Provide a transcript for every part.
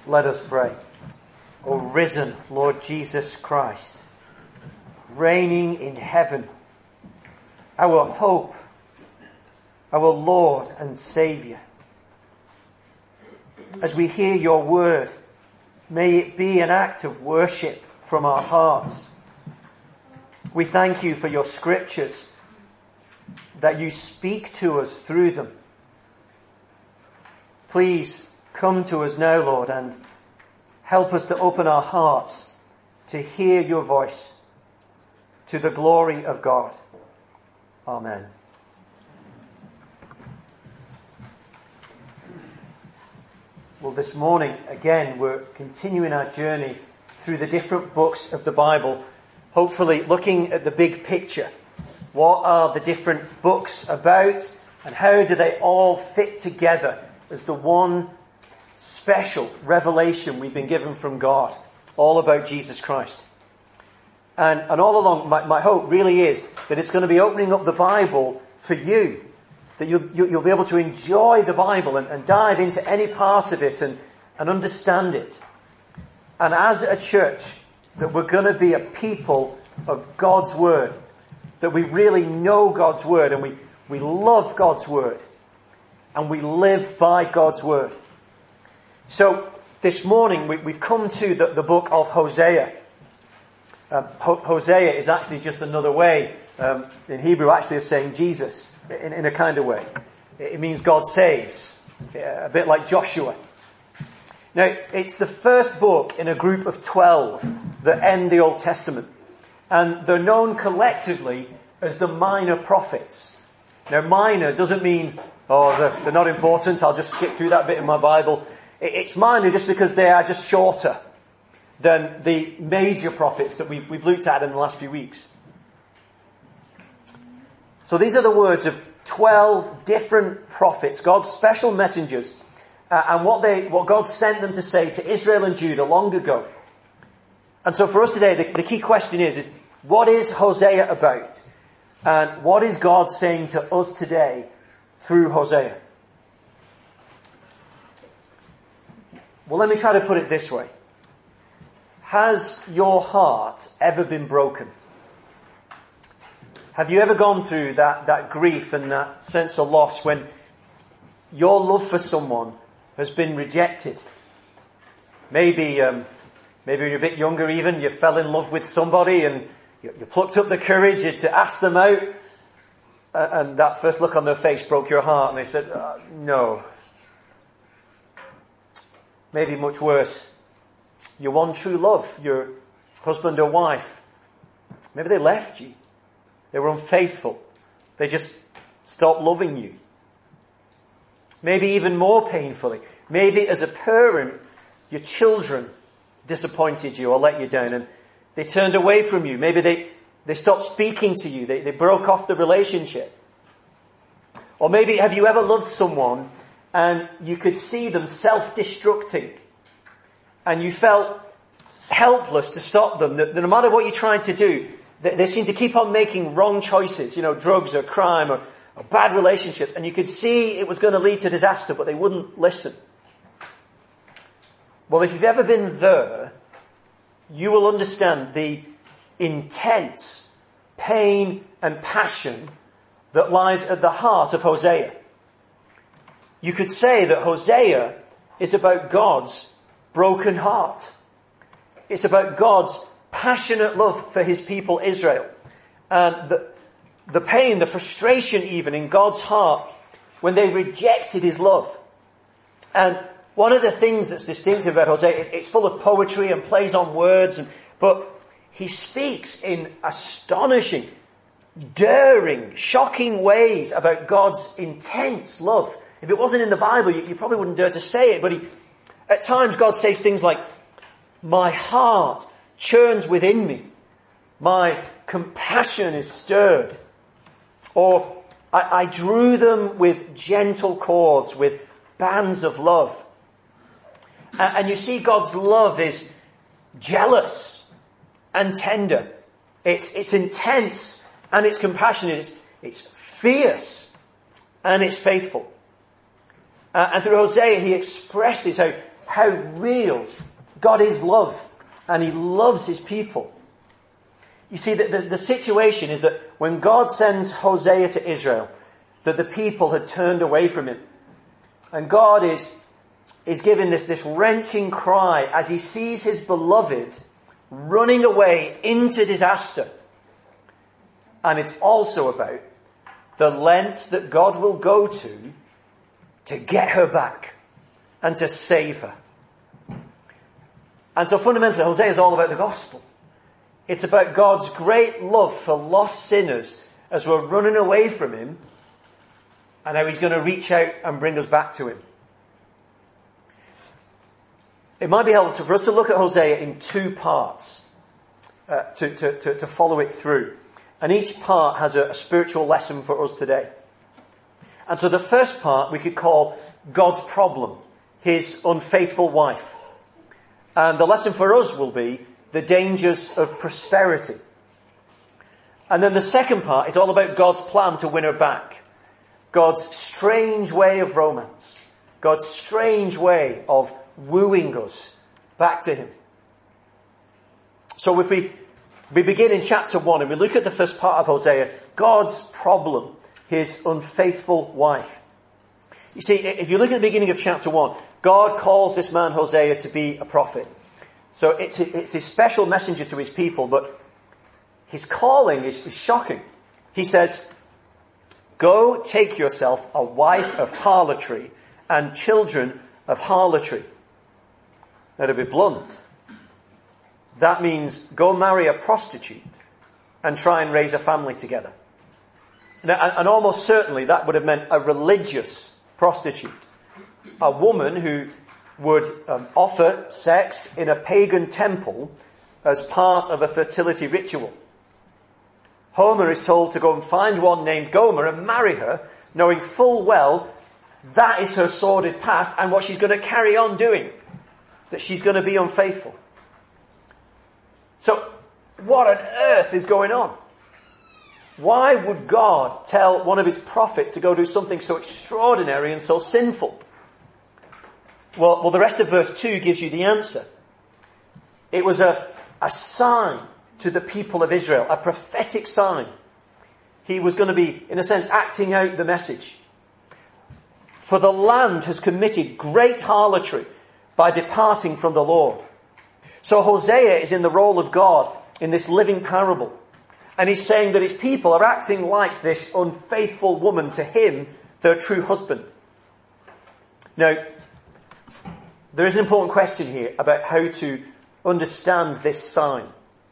Let us pray. O risen Lord Jesus Christ, reigning in heaven, our hope, our Lord and Saviour, as we hear your word, may it be an act of worship from our hearts. We thank you for your scriptures, that you speak to us through them. Please come to us now, Lord, and help us to open our hearts to hear your voice, to the glory of God. Amen. Well, this morning, again, we're continuing our journey through the different books of the Bible, hopefully looking at the big picture. What are the different books about, and how do they all fit together as the one special revelation we've been given from God, all about Jesus Christ? And all along, my hope really is that it's going to be opening up the Bible for you, that you'll be able to enjoy the Bible and dive into any part of it and understand it. And as a church, that we're going to be a people of God's Word, that we really know God's Word and we love God's Word and we live by God's Word. So this morning we've come to the book of Hosea. Hosea is actually just another way in Hebrew actually of saying Jesus in a kind of way. It means God saves, a bit like Joshua. Now it's the first book in a group of 12 that end the Old Testament. And they're known collectively as the minor prophets. Now minor doesn't mean, they're not important, I'll just skip through that bit in my Bible. It's minor just because they are just shorter than the major prophets that we've looked at in the last few weeks. So these are the words of 12 different prophets, God's special messengers, and what God sent them to say to Israel and Judah long ago. And so for us today, the key question is what is Hosea about? And what is God saying to us today through Hosea? Well, let me try to put it this way. Has your heart ever been broken? Have you ever gone through that grief and that sense of loss when your love for someone has been rejected? Maybe when you're a bit younger even, you fell in love with somebody and you plucked up the courage to ask them out, and that first look on their face broke your heart and they said, no. Maybe much worse, your one true love, your husband or wife, maybe they left you. They were unfaithful. They just stopped loving you. Maybe even more painfully, maybe as a parent, your children disappointed you or let you down and they turned away from you. Maybe they stopped speaking to you. They broke off the relationship. Or maybe have you ever loved someone and you could see them self-destructing and you felt helpless to stop them, that no matter what you tried to do, they seem to keep on making wrong choices, drugs or crime or bad relationships, and you could see it was going to lead to disaster, but they wouldn't listen. Well, if you've ever been there, you will understand the intense pain and passion that lies at the heart of Hosea. You could say that Hosea is about God's broken heart. It's about God's passionate love for his people Israel. And the pain, the frustration even in God's heart when they rejected his love. And one of the things that's distinctive about Hosea, it's full of poetry and plays on words, but he speaks in astonishing, daring, shocking ways about God's intense love. If it wasn't in the Bible, you probably wouldn't dare to say it, but at times God says things like, my heart churns within me. My compassion is stirred. Or, I drew them with gentle cords, with bands of love. And you see God's love is jealous and tender. It's intense and it's compassionate. It's fierce and it's faithful. And through Hosea he expresses how real God is love, and he loves his people. You see, the situation is that when God sends Hosea to Israel, that the people had turned away from him. And God is giving this wrenching cry as he sees his beloved running away into disaster. And it's also about the lengths that God will go to get her back and to save her. And so fundamentally, Hosea is all about the gospel. It's about God's great love for lost sinners as we're running away from him, and how he's going to reach out and bring us back to him. It might be helpful for us to look at Hosea in two parts to follow it through. And each part has a spiritual lesson for us today. And so the first part we could call God's problem, his unfaithful wife. And the lesson for us will be the dangers of prosperity. And then the second part is all about God's plan to win her back. God's strange way of romance. God's strange way of wooing us back to him. So if we begin in chapter 1 and we look at the first part of Hosea, God's problem, his unfaithful wife. You see, if you look at the beginning of chapter 1, God calls this man Hosea to be a prophet. So it's his special messenger to his people, but his calling is shocking. He says, "Go take yourself a wife of harlotry and children of harlotry." Now, to be blunt, that means go marry a prostitute and try and raise a family together. And almost certainly that would have meant a religious prostitute. A woman who would offer sex in a pagan temple as part of a fertility ritual. Homer is told to go and find one named Gomer and marry her, knowing full well that is her sordid past and what she's going to carry on doing, that she's going to be unfaithful. So, what on earth is going on? Why would God tell one of his prophets to go do something so extraordinary and so sinful? Well, the rest of verse 2 gives you the answer. It was a sign to the people of Israel, a prophetic sign. He was going to be, in a sense, acting out the message. For the land has committed great harlotry by departing from the Lord. So Hosea is in the role of God in this living parable. And he's saying that his people are acting like this unfaithful woman to him, their true husband. Now, there is an important question here about how to understand this sign.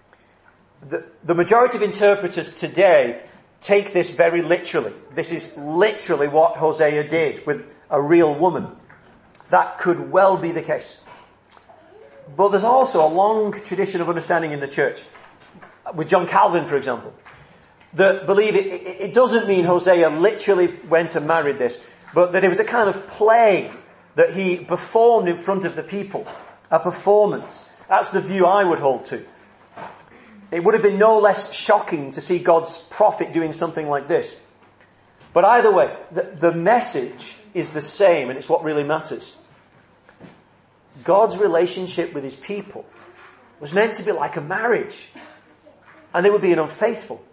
The majority of interpreters today take this very literally. This is literally what Hosea did with a real woman. That could well be the case. But there's also a long tradition of understanding in the church, with John Calvin, for example, that believe it doesn't mean Hosea literally went and married this, but that it was a kind of play that he performed in front of the people. A performance. That's the view I would hold to. It would have been no less shocking to see God's prophet doing something like this. But either way, the message is the same, and it's what really matters. God's relationship with his people was meant to be like a marriage, and they were being unfaithful.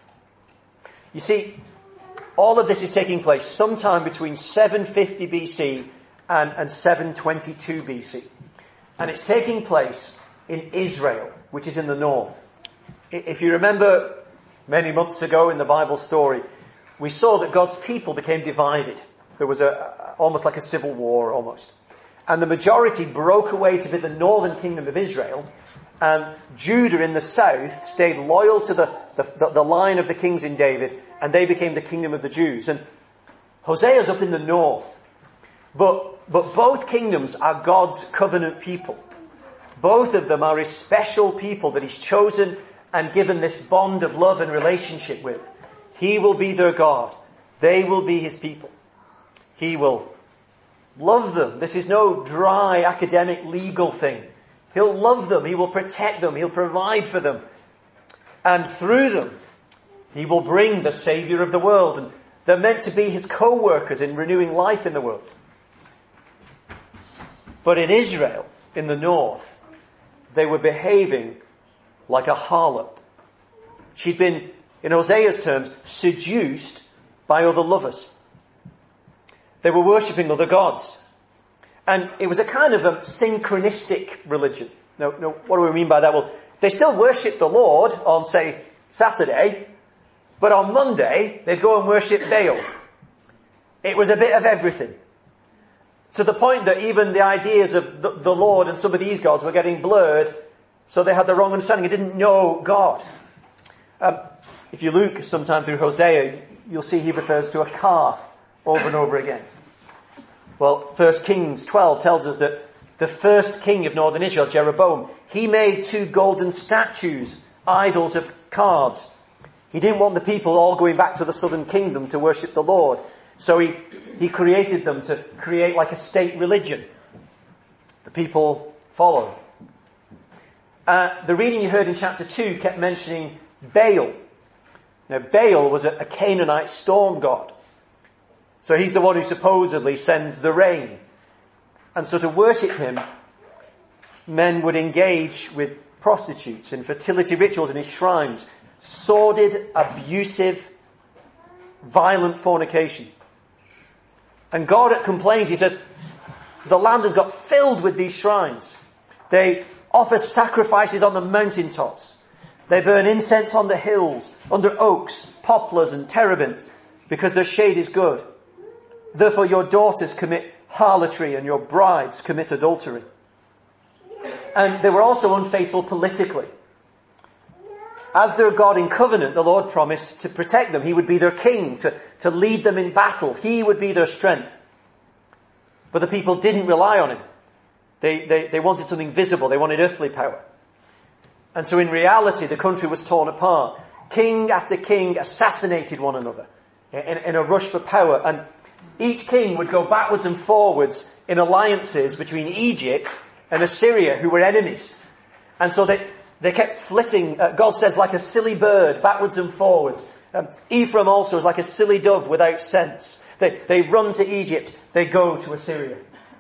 You see, all of this is taking place sometime between 750 BC and 722 BC. And it's taking place in Israel, which is in the north. If you remember many months ago in the Bible story, we saw that God's people became divided. There was almost like a civil war almost. And the majority broke away to be the northern kingdom of Israel, and Judah in the south stayed loyal to the line of the kings in David, and they became the kingdom of the Jews. And Hosea's up in the north. But both kingdoms are God's covenant people. Both of them are his special people that he's chosen and given this bond of love and relationship with. He will be their God. They will be his people. He will love them. This is no dry academic legal thing. He'll love them. He will protect them. He'll provide for them. And through them, he will bring the Saviour of the world. And they're meant to be his co-workers in renewing life in the world. But in Israel, in the north, they were behaving like a harlot. She'd been, in Hosea's terms, seduced by other lovers. They were worshipping other gods. And it was a kind of a synchronistic religion. Now, what do we mean by that? Well, they still worship the Lord on, say, Saturday, but on Monday, they'd go and worship Baal. It was a bit of everything. To the point that even the ideas of the Lord and some of these gods were getting blurred, so they had the wrong understanding and didn't know God. If you look sometime through Hosea, you'll see he refers to a calf over and over again. Well, 1 Kings 12 tells us that the first king of northern Israel, Jeroboam, he made 2 golden statues, idols of calves. He didn't want the people all going back to the southern kingdom to worship the Lord. So he created them to create like a state religion. The people followed. The reading you heard in chapter 2 kept mentioning Baal. Now, Baal was a Canaanite storm god. So he's the one who supposedly sends the rain. And so to worship him, men would engage with prostitutes in fertility rituals in his shrines. Sordid, abusive, violent fornication. And God complains, he says, the land has got filled with these shrines. They offer sacrifices on the mountaintops. They burn incense on the hills, under oaks, poplars and terebinths, because their shade is good. Therefore your daughters commit harlotry and your brides commit adultery. And they were also unfaithful politically. As their God in covenant, the Lord promised to protect them. He would be their king, to lead them in battle. He would be their strength. But the people didn't rely on him. They wanted something visible. They wanted earthly power. And so in reality, the country was torn apart. King after king assassinated one another in a rush for power. And each king would go backwards and forwards in alliances between Egypt and Assyria, who were enemies. And so they kept flitting, God says, like a silly bird, backwards and forwards. Ephraim also is like a silly dove without sense. They run to Egypt, they go to Assyria.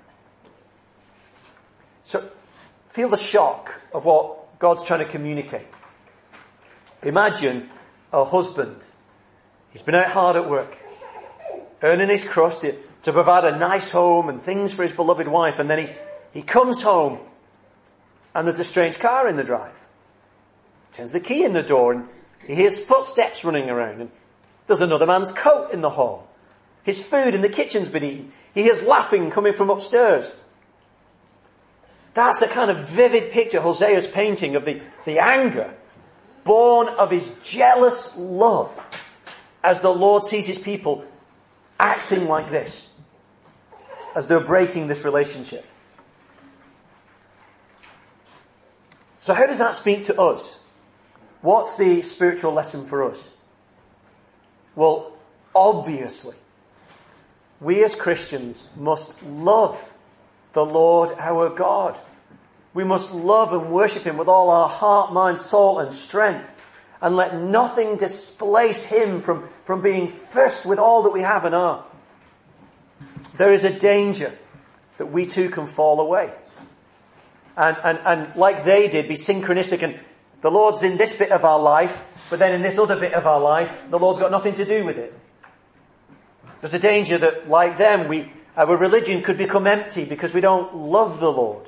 So, feel the shock of what God's trying to communicate. Imagine a husband. He's been out hard at work, earning his crust to provide a nice home and things for his beloved wife, and then he comes home and there's a strange car in the drive. Turns the key in the door and he hears footsteps running around, and there's another man's coat in the hall. His food in the kitchen's been eaten. He hears laughing coming from upstairs. That's the kind of vivid picture Hosea's painting of the anger born of his jealous love as the Lord sees his people acting like this, as they're breaking this relationship. So how does that speak to us? What's the spiritual lesson for us? Well, obviously, we as Christians must love the Lord our God. We must love and worship him with all our heart, mind, soul and strength, and let nothing displace him from being first with all that we have and are. There is a danger that we too can fall away. And like they did, be synchronistic, and the Lord's in this bit of our life, but then in this other bit of our life, the Lord's got nothing to do with it. There's a danger that, like them, our religion could become empty because we don't love the Lord.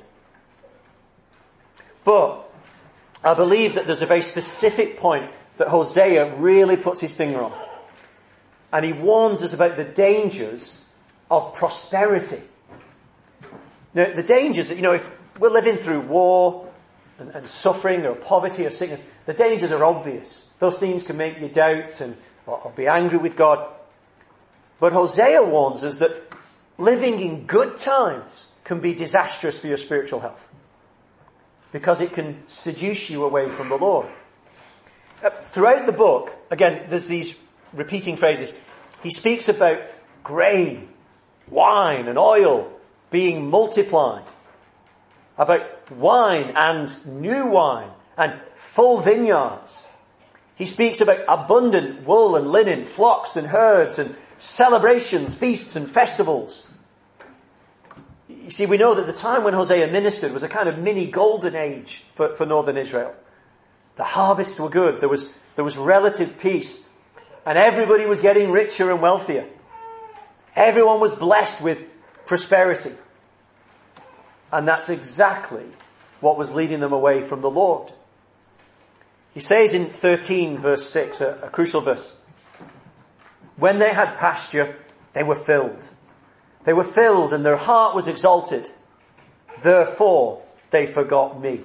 But I believe that there's a very specific point that Hosea really puts his finger on. And he warns us about the dangers of prosperity. Now, the dangers that, if we're living through war and suffering or poverty or sickness, the dangers are obvious. Those things can make you doubt or be angry with God. But Hosea warns us that living in good times can be disastrous for your spiritual health, because it can seduce you away from the Lord. Throughout the book, again, there's these repeating phrases. He speaks about grain, wine and oil being multiplied, about wine and new wine and full vineyards. He speaks about abundant wool and linen, flocks and herds and celebrations, feasts and festivals. You see, we know that the time when Hosea ministered was a kind of mini golden age for northern Israel. The harvests were good. There was relative peace. And everybody was getting richer and wealthier. Everyone was blessed with prosperity. And that's exactly what was leading them away from the Lord. He says in 13 verse 6, a crucial verse, when they had pasture, they were filled. They were filled and their heart was exalted. Therefore, they forgot me.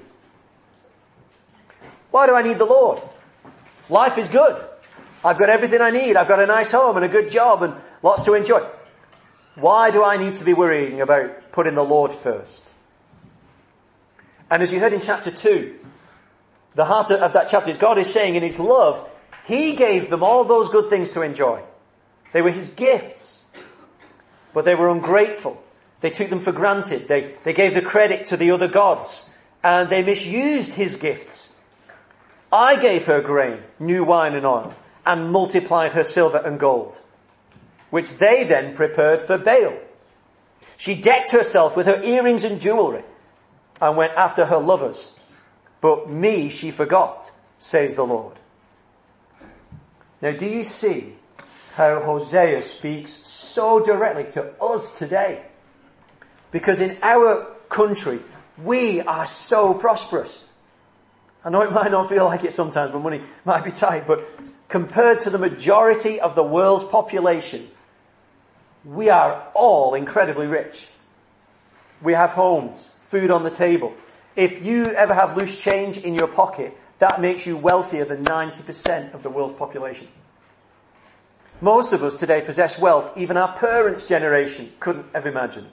Why do I need the Lord? Life is good. I've got everything I need. I've got a nice home and a good job and lots to enjoy. Why do I need to be worrying about putting the Lord first? And as you heard in chapter 2, the heart of that chapter is God is saying in His love, He gave them all those good things to enjoy. They were His gifts. But they were ungrateful. They took them for granted. They gave the credit to the other gods. And they misused His gifts. I gave her grain, new wine and oil, and multiplied her silver and gold, which they then prepared for Baal. She decked herself with her earrings and jewelry, and went after her lovers. But me she forgot, says the Lord. Now do you see how Hosea speaks so directly to us today? Because in our country, we are so prosperous. I know it might not feel like it sometimes, but money might be tight, but compared to the majority of the world's population, we are all incredibly rich. We have homes, food on the table. If you ever have loose change in your pocket, that makes you wealthier than 90% of the world's population. Most of us today possess wealth even our parents' generation couldn't have imagined.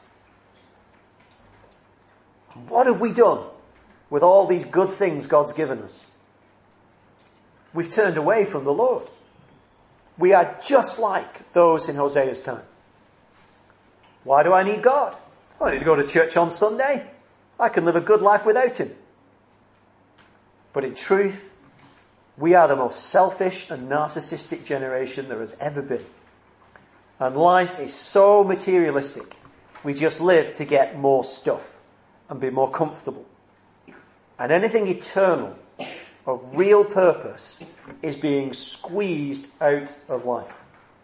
What have we done with all these good things God's given us? We've turned away from the Lord. We are just like those in Hosea's time. Why do I need God? I don't need to go to church on Sunday. I can live a good life without Him. But in truth, we are the most selfish and narcissistic generation there has ever been. And life is so materialistic. We just live to get more stuff and be more comfortable. And anything eternal, of real purpose, is being squeezed out of life.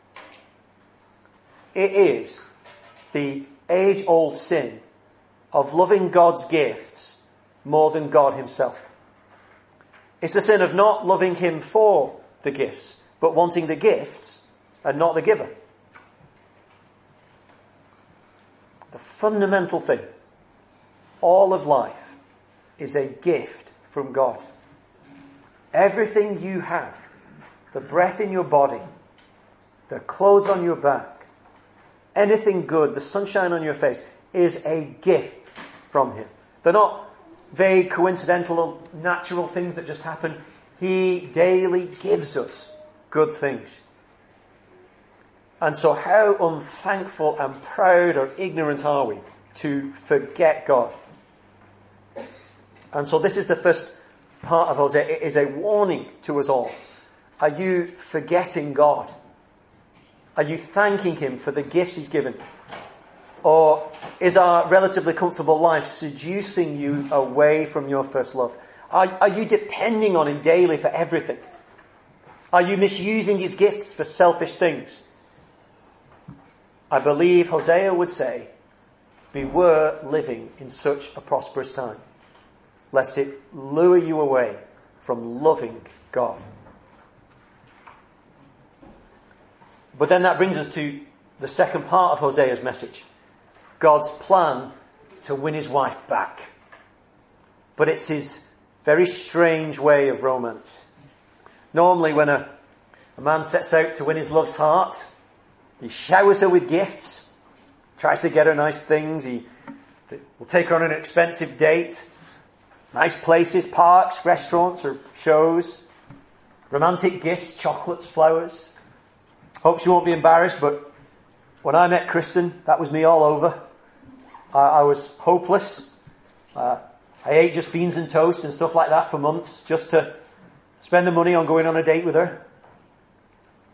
It is the age-old sin of loving God's gifts more than God Himself. It's the sin of not loving Him for the gifts, but wanting the gifts and not the giver. The fundamental thing, all of life, is a gift from God. Everything you have, the breath in your body, the clothes on your back, anything good, the sunshine on your face, is a gift from Him. They're not vague, coincidental, natural things that just happen. He daily gives us good things. And so how unthankful and proud or ignorant are we to forget God? And so this is the first part of Hosea. It is a warning to us all. Are you forgetting God? Are you thanking Him for the gifts He's given? Or is our relatively comfortable life seducing you away from your first love? Are you depending on Him daily for everything? Are you misusing His gifts for selfish things? I believe Hosea would say, beware living in such a prosperous time, lest it lure you away from loving God. But then that brings us to the second part of Hosea's message. God's plan to win his wife back. But it's his very strange way of romance. Normally when a man sets out to win his love's heart, he showers her with gifts, tries to get her nice things, he will take her on an expensive date, nice places, parks, restaurants or shows, romantic gifts, chocolates, flowers. Hope she won't be embarrassed, but when I met Kristen, that was me all over. I was hopeless. I ate just beans and toast and stuff like that for months just to spend the money on going on a date with her.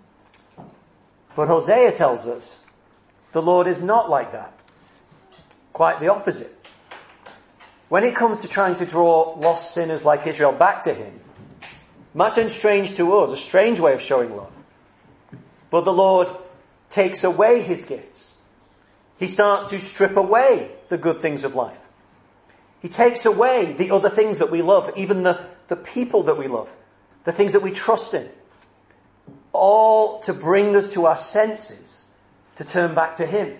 But Hosea tells us the Lord is not like that. Quite the opposite. When it comes to trying to draw lost sinners like Israel back to him, might sound strange to us, a strange way of showing love. But the Lord takes away his gifts. He starts to strip away the good things of life. He takes away the other things that we love, even the people that we love, the things that we trust in. All to bring us to our senses, to turn back to him.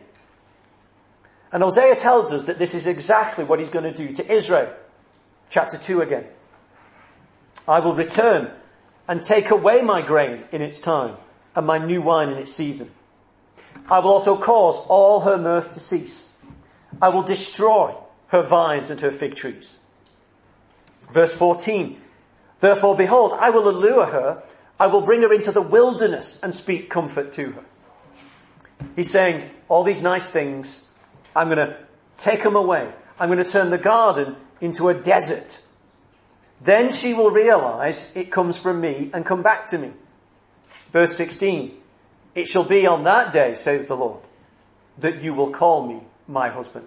And Hosea tells us that this is exactly what he's going to do to Israel. Chapter 2 again. I will return and take away my grain in its time and my new wine in its season. I will also cause all her mirth to cease. I will destroy her vines and her fig trees. Verse 14. Therefore, behold, I will allure her. I will bring her into the wilderness and speak comfort to her. He's saying all these nice things, I'm going to take them away. I'm going to turn the garden into a desert. Then she will realize it comes from me and come back to me. Verse 16. It shall be on that day, says the Lord, that you will call me my husband.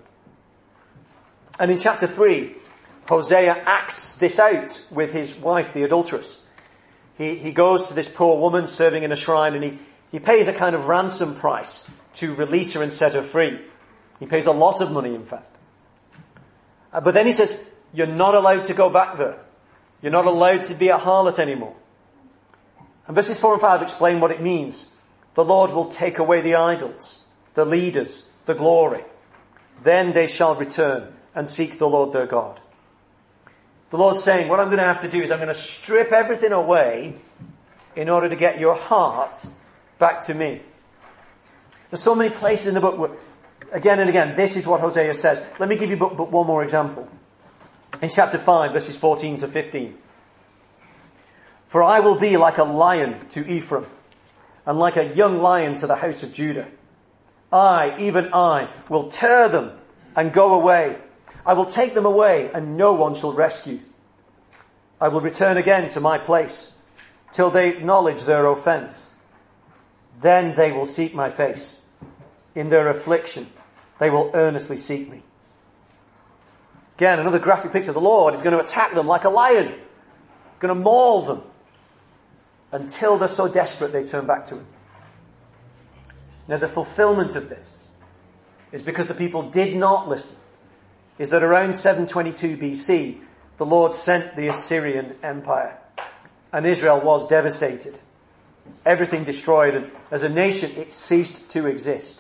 And in chapter 3, Hosea acts this out with his wife, the adulteress. He goes to this poor woman serving in a shrine, and he pays a kind of ransom price to release her and set her free. He pays a lot of money, in fact. But then he says, you're not allowed to go back there. You're not allowed to be a harlot anymore. And verses 4 and 5 explain what it means. The Lord will take away the idols, the leaders, the glory. Then they shall return and seek the Lord their God. The Lord's saying, what I'm going to have to do is I'm going to strip everything away in order to get your heart back to me. There's so many places in the book where, again and again, this is what Hosea says. Let me give you but one more example. In chapter 5, verses 14 to 15. For I will be like a lion to Ephraim, and like a young lion to the house of Judah. I, even I, will tear them and go away. I will take them away, and no one shall rescue. I will return again to my place, till they acknowledge their offense. Then they will seek my face. In their affliction, they will earnestly seek me. Again, another graphic picture. The Lord is going to attack them like a lion. He's going to maul them until they're so desperate they turn back to him. Now, the fulfillment of this is because the people did not listen. Is that around 722 BC, the Lord sent the Assyrian Empire, and Israel was devastated. Everything destroyed, and as a nation it ceased to exist.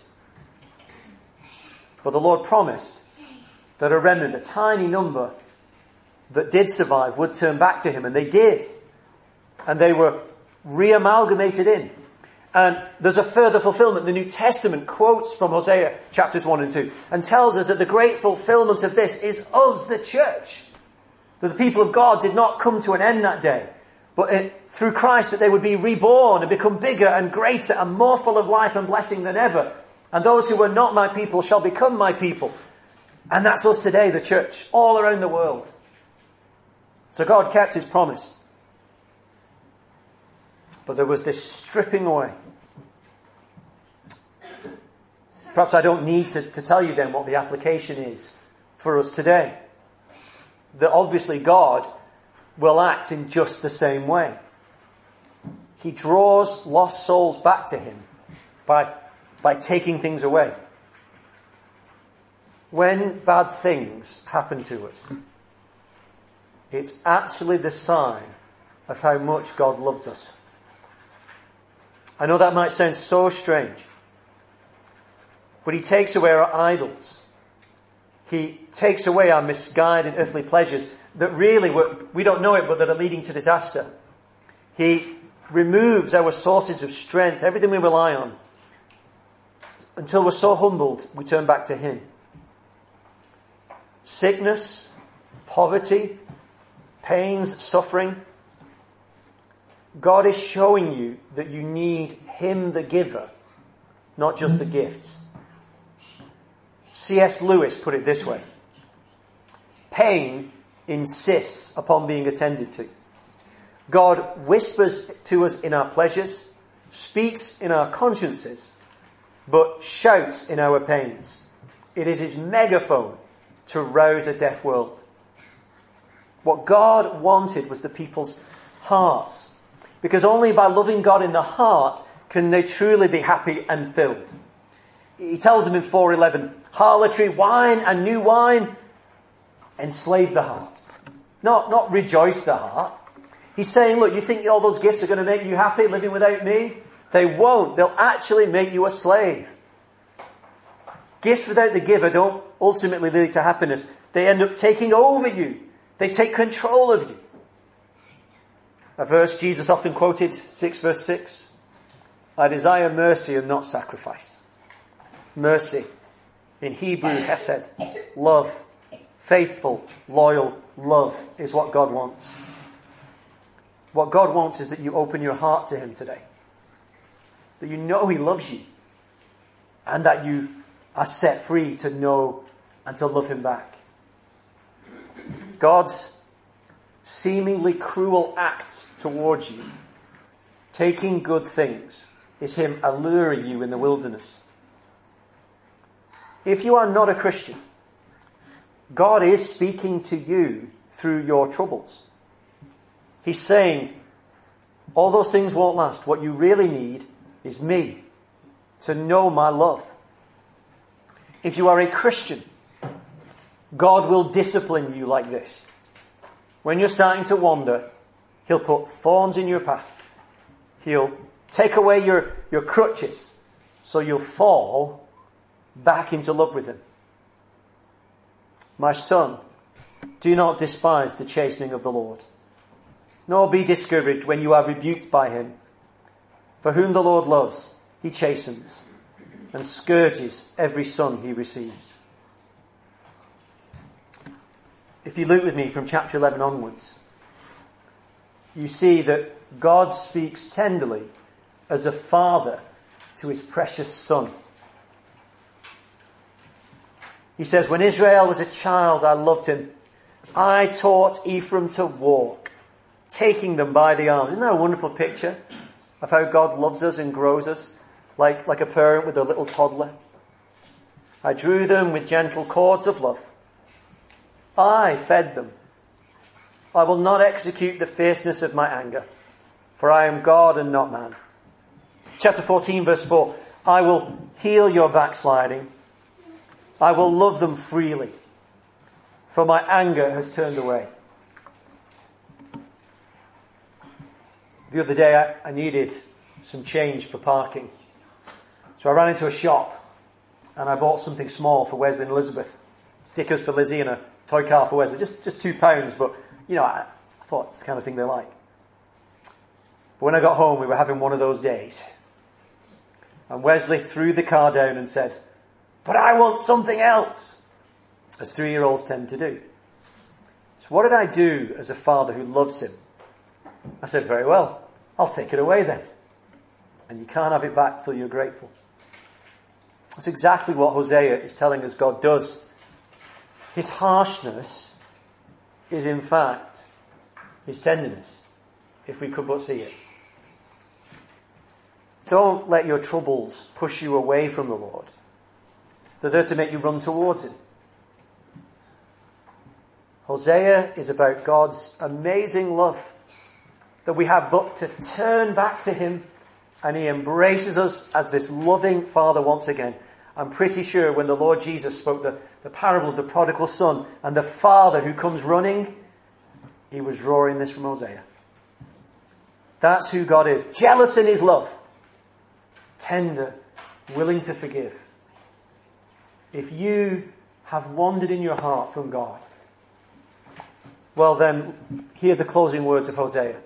But the Lord promised that a remnant, a tiny number that did survive, would turn back to him, and they did. And they were re-amalgamated in. And there's a further fulfillment. The New Testament quotes from Hosea chapters 1 and 2 and tells us that the great fulfillment of this is us, the church. That the people of God did not come to an end that day, but through Christ that they would be reborn and become bigger and greater and more full of life and blessing than ever. And those who were not my people shall become my people. And that's us today, the church, all around the world. So God kept his promise. But there was this stripping away. Perhaps I don't need to tell you then what the application is for us today. That obviously God will act in just the same way. He draws lost souls back to him by taking things away. When bad things happen to us, it's actually the sign of how much God loves us. I know that might sound so strange, but he takes away our idols. He takes away our misguided earthly pleasures that really we don't know it, but that are leading to disaster. He removes our sources of strength, everything we rely on, until we're so humbled we turn back to him. Sickness, poverty, pains, suffering. God is showing you that you need him, the giver, not just the gifts. C.S. Lewis put it this way. Pain insists upon being attended to. God whispers to us in our pleasures, speaks in our consciences, but shouts in our pains. It is his megaphone to rouse a deaf world. What God wanted was the people's hearts. Because only by loving God in the heart can they truly be happy and filled. He tells them in 4:11, harlotry, wine and new wine enslave the heart. Not rejoice the heart. He's saying, look, you think all those gifts are going to make you happy living without me? They won't. They'll actually make you a slave. Gifts without the giver don't ultimately lead to happiness. They end up taking over you. They take control of you. A verse Jesus often quoted, 6 verse 6. I desire mercy and not sacrifice. Mercy. In Hebrew, hesed. Love. Faithful, loyal love is what God wants. What God wants is that you open your heart to him today. That you know he loves you. And that you are set free to know and to love him back. God's seemingly cruel acts towards you, taking good things, is him alluring you in the wilderness. If you are not a Christian, God is speaking to you through your troubles. He's saying, all those things won't last. What you really need is me, to know my love. If you are a Christian, God will discipline you like this. When you're starting to wander, he'll put thorns in your path. He'll take away your crutches so you'll fall back into love with him. My son, do not despise the chastening of the Lord, nor be discouraged when you are rebuked by him. For whom the Lord loves, he chastens, and scourges every son he receives. If you look with me from chapter 11 onwards, you see that God speaks tenderly as a father to his precious son. He says, when Israel was a child, I loved him. I taught Ephraim to walk, taking them by the arms. Isn't that a wonderful picture of how God loves us and grows us like a parent with a little toddler? I drew them with gentle cords of love. I fed them. I will not execute the fierceness of my anger, for I am God and not man. Chapter 14 verse 4, I will heal your backsliding. I will love them freely, for my anger has turned away. The other day I needed some change for parking. So I ran into a shop and I bought something small for Wesley and Elizabeth. Stickers for Lizzie and a toy car for Wesley. Just £2, but I thought it's the kind of thing they like. But when I got home, we were having one of those days. And Wesley threw the car down and said, but I want something else, as 3-year-olds tend to do. So what did I do as a father who loves him? I said, very well, I'll take it away then. And you can't have it back till you're grateful. That's exactly what Hosea is telling us God does. His harshness is in fact his tenderness, if we could but see it. Don't let your troubles push you away from the Lord. They're there to make you run towards him. Hosea is about God's amazing love, that we have but to turn back to him, and he embraces us as this loving father once again. I'm pretty sure when the Lord Jesus spoke the parable of the prodigal son and the father who comes running, he was drawing this from Hosea. That's who God is. Jealous in his love. Tender, willing to forgive. If you have wandered in your heart from God, well then, hear the closing words of Hosea.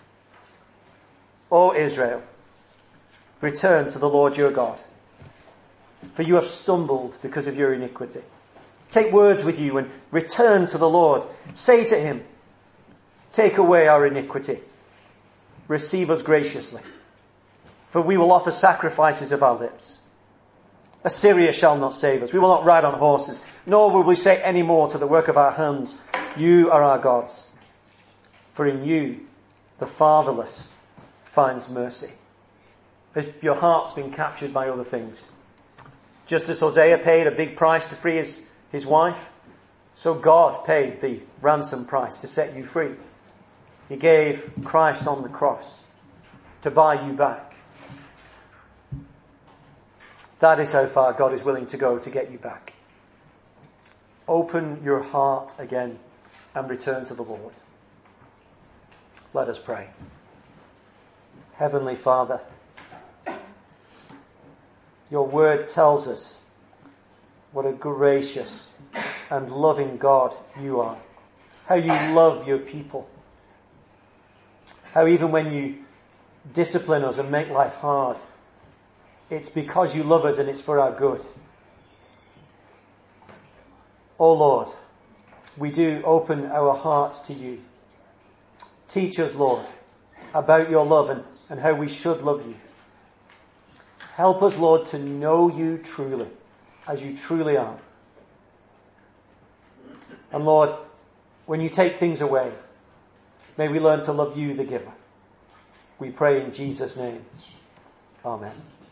O Israel, return to the Lord your God, for you have stumbled because of your iniquity. Take words with you and return to the Lord. Say to him, take away our iniquity. Receive us graciously, for we will offer sacrifices of our lips. Assyria shall not save us. We will not ride on horses, nor will we say any more to the work of our hands, you are our gods. For in you, the fatherless finds mercy. Has your heart's been captured by other things? Just as Hosea paid a big price to free his wife, so God paid the ransom price to set you free. He gave Christ on the cross to buy you back. That is how far God is willing to go to get you back. Open your heart again and return to the Lord. Let us pray. Heavenly Father, your word tells us what a gracious and loving God you are. How you love your people. How even when you discipline us and make life hard, it's because you love us and it's for our good. Oh Lord, we do open our hearts to you. Teach us, Lord, about your love and how we should love you. Help us, Lord, to know you truly, as you truly are. And Lord, when you take things away, may we learn to love you, the giver. We pray in Jesus' name. Amen.